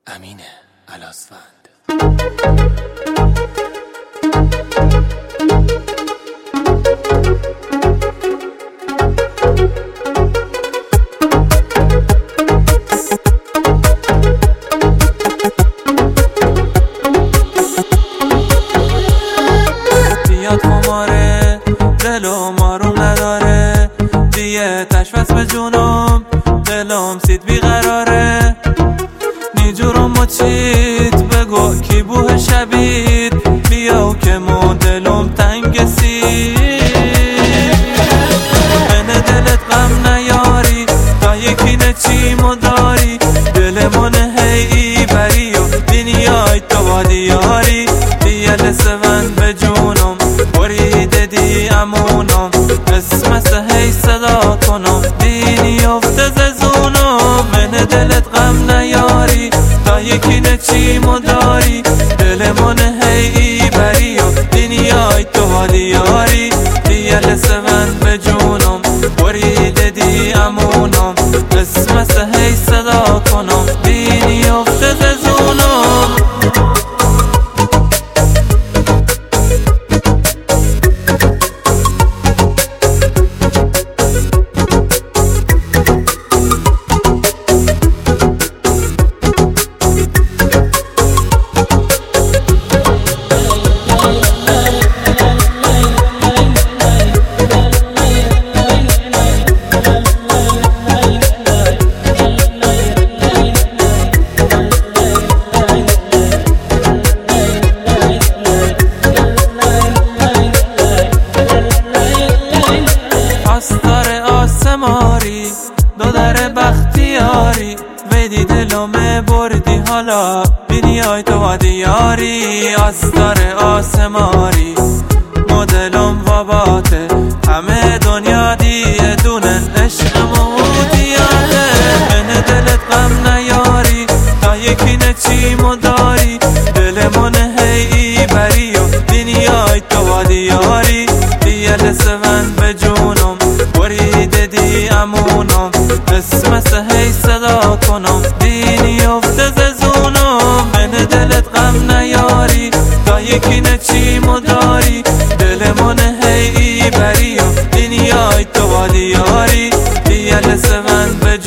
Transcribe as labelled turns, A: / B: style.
A: امین الاسفند.
B: بیاد خماره دلم آروم نداره، دیگه تشویس به جونم دلم سید بیقراره. نیجورم مچید بگو کی بوه شبید، بیاو که مو دلم تنگ سید. من دلت غم نیاری تا یکی نچیمو داری، دل من هی بری و دنیای تو وادیاری. دیگه لسون به جونم برید دی امونم، اسمس هی صدا کنم دینی افته ززونم. من دلت غم نیاری تا یکی نچیمو داری، دل من هی بری و دنیای تو وادیاری. دیگه لسون به جونم برید دی امونم، اسمس هی صدا کنم دینی افته ززونم. آستار آسماری دو در بختیاری، ویدی دلومه بردی حالا دنیای تو وادیاری. آستار آسماری مدلم واباته، همه دنیا دیه دونن عشق مودیاته. من دلت غم نیاری تا یکی نچیمو داری، دل من هی بری و دنیای تو وادیاری. دیگه لسون به جونم برید دی امونم، اسمس هی صدا کنم دینی افته ززونم. من دلت غم نیاری تا یکی نچیمو داری، دل من هی بری و دنیای تو وادیاری. دیگه لسون به